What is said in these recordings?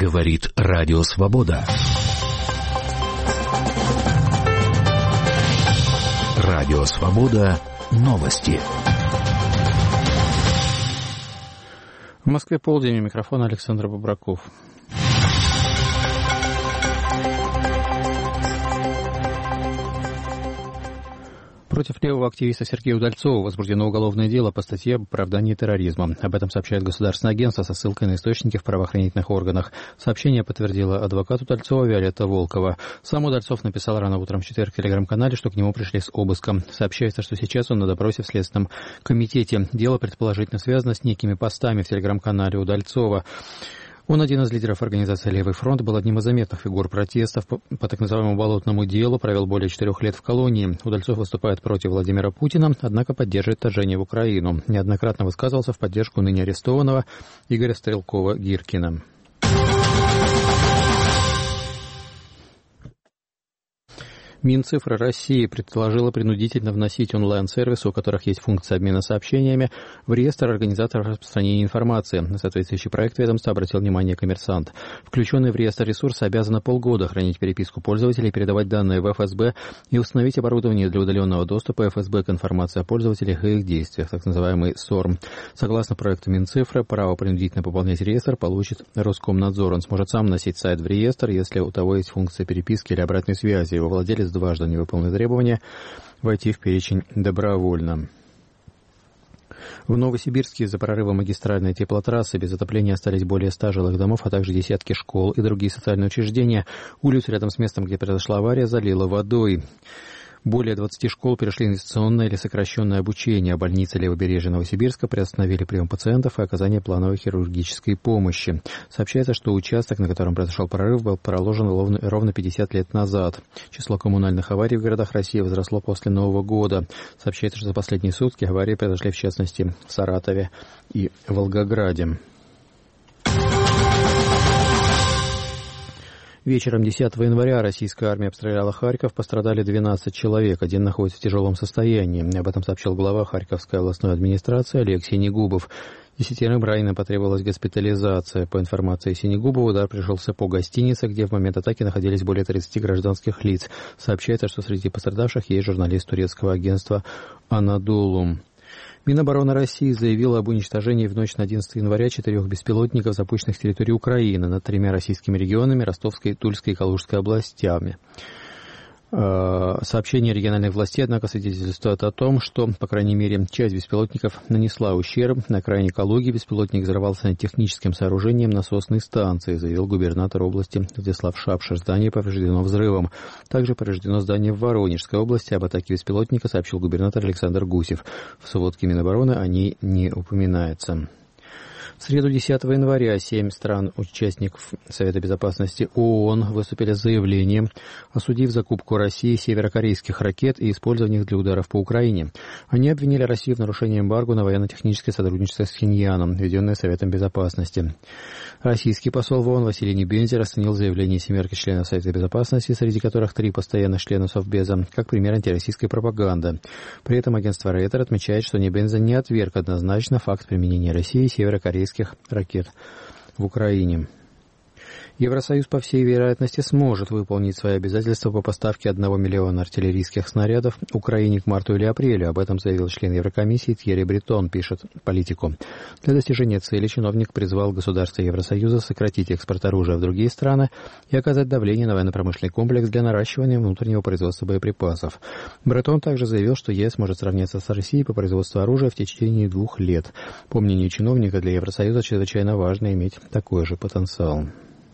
Говорит Радио Свобода. Радио Свобода. Новости. В Москве полдень, у микрофона Александр Бобраков. Против левого активиста Сергея Удальцова возбуждено уголовное дело по статье об оправдании терроризма. Об этом сообщает Государственное агентство со ссылкой на источники в правоохранительных органах. Сообщение подтвердила адвокат Удальцова Виолетта Волкова. Сам Удальцов написал рано утром в четверг в телеграм-канале, что к нему пришли с обыском. Сообщается, что сейчас он на допросе в Следственном комитете. Дело предположительно связано с некими постами в телеграм-канале Удальцова. Он один из лидеров организации «Левый фронт», был одним из заметных фигур протестов по так называемому болотному делу, провел более 4 лет в колонии. Удальцов выступает против Владимира Путина, однако поддерживает вторжение в Украину. Неоднократно высказывался в поддержку ныне арестованного Игоря Стрелкова-Гиркина. Минцифры России предложила принудительно вносить онлайн-сервисы, у которых есть функция обмена сообщениями, в реестр организаторов распространения информации. На соответствующий проект ведомства обратил внимание «Коммерсант». Включенный в реестр ресурсы обязаны полгода хранить переписку пользователей, передавать данные в ФСБ и установить оборудование для удаленного доступа ФСБ к информации о пользователях и их действиях, так называемый СОРМ. Согласно проекту Минцифры, право принудительно пополнять реестр получит Роскомнадзор. Он сможет сам вносить сайт в реестр, если у того есть функция переписки или обратной связи. Его владелец дважды не выполнил требования войти в перечень добровольно. В Новосибирске из-за прорыва магистральной теплотрассы без отопления остались более 100 жилых домов, а также десятки школ и другие социальные учреждения. Улицу рядом с местом, где произошла авария, залило водой. Более 20 школ перешли на дистанционное или сокращенное обучение. Больницы Левобережья Новосибирска приостановили прием пациентов и оказание плановой хирургической помощи. Сообщается, что участок, на котором произошел прорыв, был проложен ровно 50 лет назад. Число коммунальных аварий в городах России возросло после Нового года. Сообщается, что за последние сутки аварии произошли в частности в Саратове и Волгограде. Вечером 10 января российская армия обстреляла Харьков, пострадали 12 человек, один находится в тяжелом состоянии. Об этом сообщил глава Харьковской областной администрации Олег Синегубов. 10 раненым потребовалась госпитализация. По информации Синегубова, удар пришелся по гостинице, где в момент атаки находились более 30 гражданских лиц. Сообщается, что среди пострадавших есть журналист турецкого агентства «Анадолу». Минобороны России заявила об уничтожении в ночь на 11 января 4 беспилотников, запущенных с территории Украины над 3 российскими регионами, Ростовской, Тульской и Калужской областями. Сообщения региональных властей, однако, свидетельствуют о том, что, по крайней мере, часть беспилотников нанесла ущерб. На окраине Калуги беспилотник взорвался над техническим сооружением насосной станции, заявил губернатор области Владислав Шапшер. Здание повреждено взрывом. Также повреждено здание в Воронежской области. Об атаке беспилотника сообщил губернатор Александр Гусев. В сводке Минобороны о ней не упоминается. В среду 10 января 7 стран-участников Совета Безопасности ООН выступили с заявлением, осудив закупку России северокорейских ракет и использование их для ударов по Украине. Они обвинили Россию в нарушении эмбарго на военно-техническое сотрудничество с Пхеньяном, введенное Советом Безопасности. Российский посол в ООН Василий Небензя расценил заявление 7 членов Совета Безопасности, среди которых 3 постоянных члена Совбеза, как пример антироссийской пропаганды. При этом агентство Рейтер отмечает, что Небензя не отверг однозначно факт применения России северокорейских ракет в Украине. Евросоюз, по всей вероятности, сможет выполнить свои обязательства по поставке 1 миллиона артиллерийских снарядов Украине к марту или апрелю. Об этом заявил член Еврокомиссии Тьерри Бретон, пишет Политику. Для достижения цели чиновник призвал государства Евросоюза сократить экспорт оружия в другие страны и оказать давление на военно-промышленный комплекс для наращивания внутреннего производства боеприпасов. Бретон также заявил, что ЕС может сравняться с Россией по производству оружия в течение 2 лет. По мнению чиновника, для Евросоюза чрезвычайно важно иметь такой же потенциал.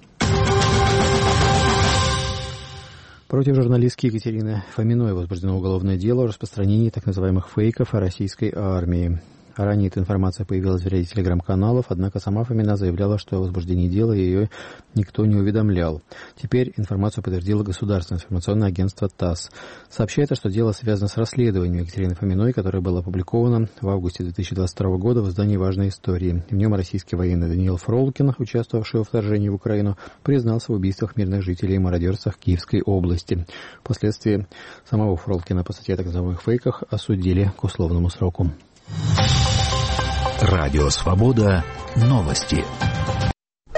Против журналистки Екатерины Фоминой возбуждено уголовное дело о распространении так называемых фейков о российской армии. Ранее эта информация появилась в ряде телеграм-каналов, однако сама Фомина заявляла, что о возбуждении дела ее никто не уведомлял. Теперь информацию подтвердило Государственное информационное агентство ТАСС. Сообщается, что дело связано с расследованием Екатерины Фоминой, которое было опубликовано в августе 2022 года в издании «Важные истории». В нем российский военный Даниил Фролкин, участвовавший во вторжении в Украину, признался в убийствах мирных жителей и мародерствах Киевской области. Впоследствии самого Фролкина по статье о так называемых фейках осудили к условному сроку. Радио Свобода. Новости.